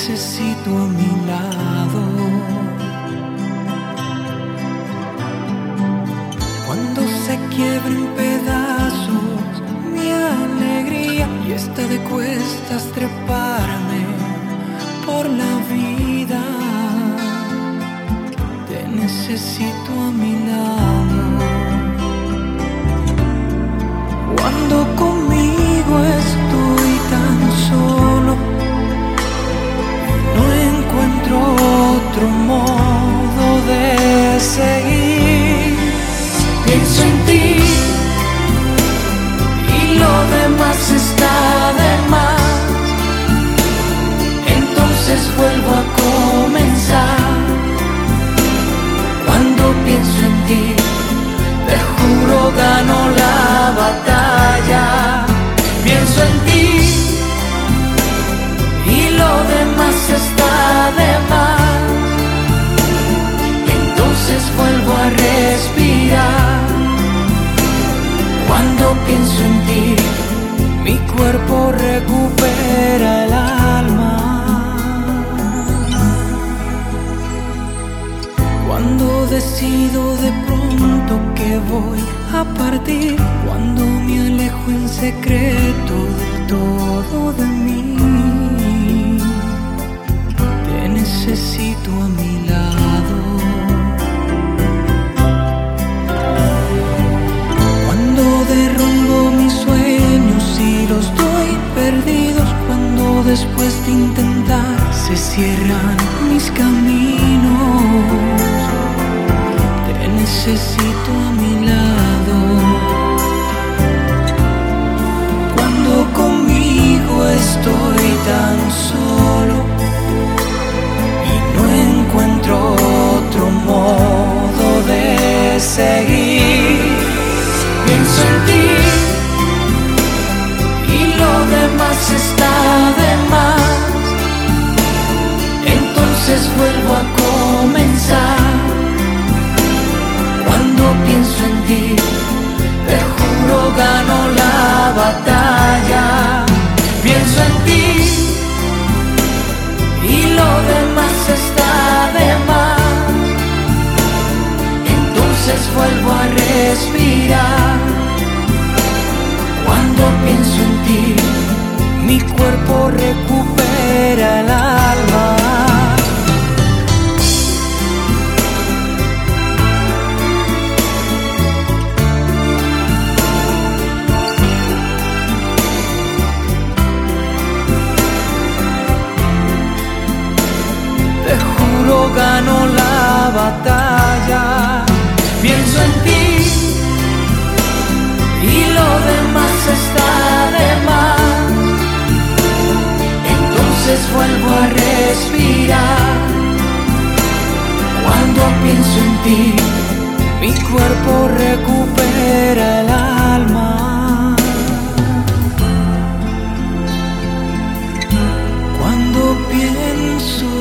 necesito a mi lado. Cuando se quiebra en pedazos mi alegría y está de cuestas treparme por la vida, te necesito a mi lado. Cuando conmigo estoy tan solo y no encuentro otro modo de seguir, pienso en ti y lo demás está de más. Entonces vuelvo a comenzar. Cuando pienso en ti, te juro gano la batalla. Pienso en ti y lo demás está de más. Entonces vuelvo a respirar. Cuando pienso en ti, mi cuerpo recupera el alma. Cuando decido de pronto que voy a partir, cuando me alejo en secreto del todo de mí, te necesito a mi lado. Cuando derrumbo mis sueños y los doy perdidos, cuando después de intentar se cierran mis caminos, te necesito a mi lado. Cuando conmigo estoy tan solo y no encuentro otro modo de seguir, pienso en ti y lo demás está de más. Entonces vuelvo a comenzar. Cuando pienso en ti, te juro gano la batalla. Pienso en ti y lo demás está de más. Entonces vuelvo a respirar. Cuando pienso en ti, mi cuerpo recupera el alma. Gano la batalla. Pienso en ti y lo demás está de más. Entonces vuelvo a respirar. Cuando pienso en ti, mi cuerpo recupera el alma. Cuando pienso